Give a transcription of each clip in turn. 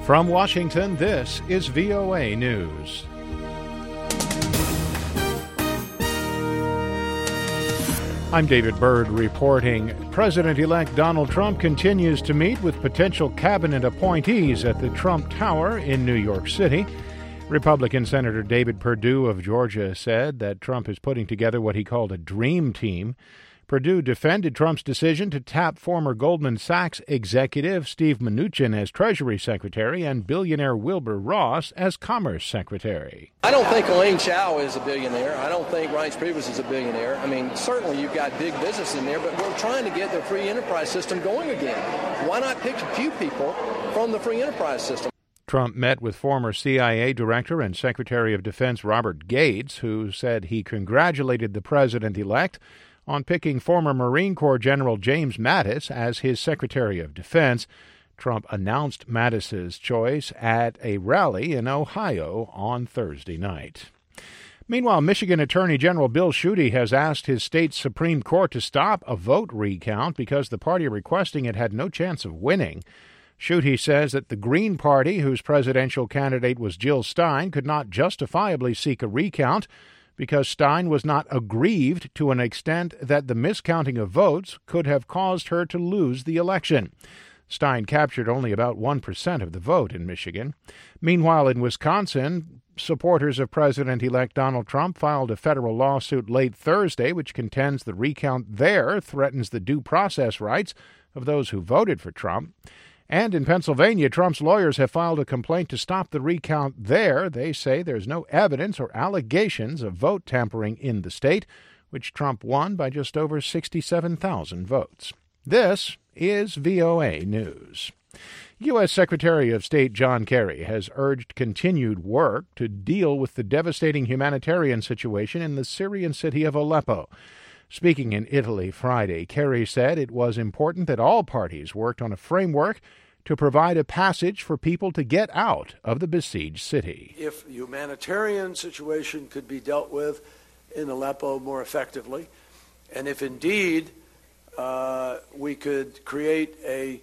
From Washington, this is VOA News. I'm David Byrd reporting. President-elect Donald Trump continues to meet with potential cabinet appointees at the Trump Tower in New York City. Republican Senator David Perdue of Georgia said that Trump is putting together what he called a dream team. Perdue defended Trump's decision to tap former Goldman Sachs executive Steve Mnuchin as Treasury Secretary and billionaire Wilbur Ross as Commerce Secretary. I don't think Elaine Chao is a billionaire. I don't think Reince Priebus is a billionaire. I mean, certainly you've got big business in there, but we're trying to get the free enterprise system going again. Why not pick a few people from the free enterprise system? Trump met with former CIA Director and Secretary of Defense Robert Gates, who said he congratulated the president-elect on picking former Marine Corps General James Mattis as his Secretary of Defense. Trump announced Mattis's choice at a rally in Ohio on Thursday night. Meanwhile, Michigan Attorney General Bill Schuette has asked his state's Supreme Court to stop a vote recount because the party requesting it had no chance of winning. Schuette says that the Green Party, whose presidential candidate was Jill Stein, could not justifiably seek a recount because Stein was not aggrieved to an extent that the miscounting of votes could have caused her to lose the election. Stein captured only about 1% of the vote in Michigan. Meanwhile, in Wisconsin, supporters of President-elect Donald Trump filed a federal lawsuit late Thursday which contends the recount there threatens the due process rights of those who voted for Trump. And in Pennsylvania, Trump's lawyers have filed a complaint to stop the recount there. They say there's no evidence or allegations of vote tampering in the state, which Trump won by just over 67,000 votes. This is VOA News. U.S. Secretary of State John Kerry has urged continued work to deal with the devastating humanitarian situation in the Syrian city of Aleppo. Speaking in Italy Friday, Kerry said it was important that all parties worked on a framework to provide a passage for people to get out of the besieged city. If the humanitarian situation could be dealt with in Aleppo more effectively, and if indeed we could create a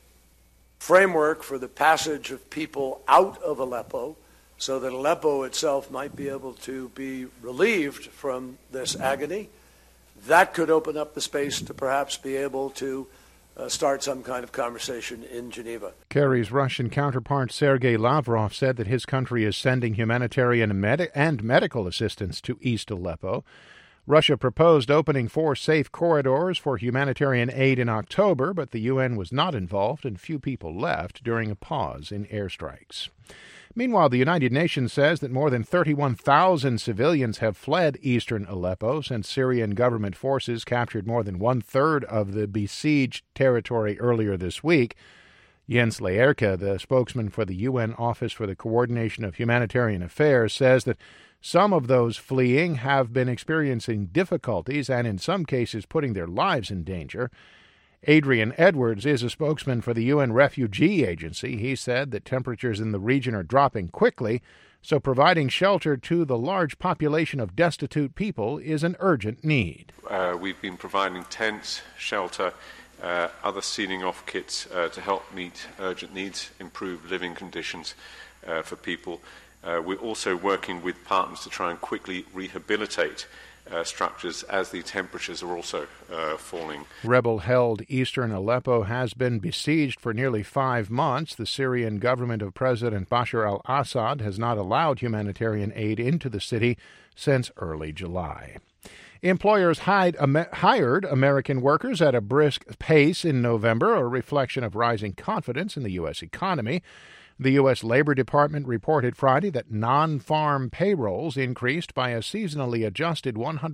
framework for the passage of people out of Aleppo so that Aleppo itself might be able to be relieved from this agony, that could open up the space to perhaps be able to start some kind of conversation in Geneva. Kerry's Russian counterpart Sergei Lavrov said that his country is sending humanitarian and medical assistance to East Aleppo. Russia proposed opening 4 safe corridors for humanitarian aid in October, but the UN was not involved and few people left during a pause in airstrikes. Meanwhile, the United Nations says that more than 31,000 civilians have fled eastern Aleppo since Syrian government forces captured more than one-third of the besieged territory earlier this week. Jens Leerke, the spokesman for the UN Office for the Coordination of Humanitarian Affairs, says that some of those fleeing have been experiencing difficulties and in some cases putting their lives in danger. Adrian Edwards is a spokesman for the UN Refugee Agency. He said that temperatures in the region are dropping quickly, so providing shelter to the large population of destitute people is an urgent need. We've been providing tents, shelter, other sealing off kits to help meet urgent needs, improve living conditions for people. We're also working with partners to try and quickly rehabilitate structures as the temperatures are also falling. Rebel-held eastern Aleppo has been besieged for nearly 5 months. The Syrian government of President Bashar al-Assad has not allowed humanitarian aid into the city since early July. Employers hired American workers at a brisk pace in November, a reflection of rising confidence in the U.S. economy. The U.S. Labor Department reported Friday that non-farm payrolls increased by a seasonally adjusted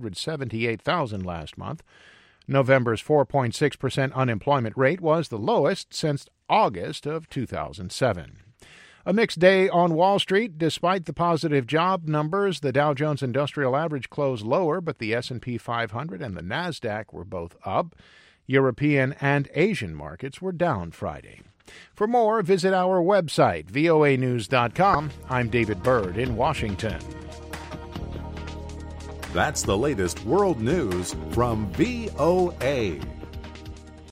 178,000 last month. November's 4.6% unemployment rate was the lowest since August of 2007. A mixed day on Wall Street. Despite the positive job numbers, the Dow Jones Industrial Average closed lower, but the S&P 500 and the Nasdaq were both up. European and Asian markets were down Friday. For more, visit our website, voanews.com. I'm David Byrd in Washington. That's the latest world news from VOA.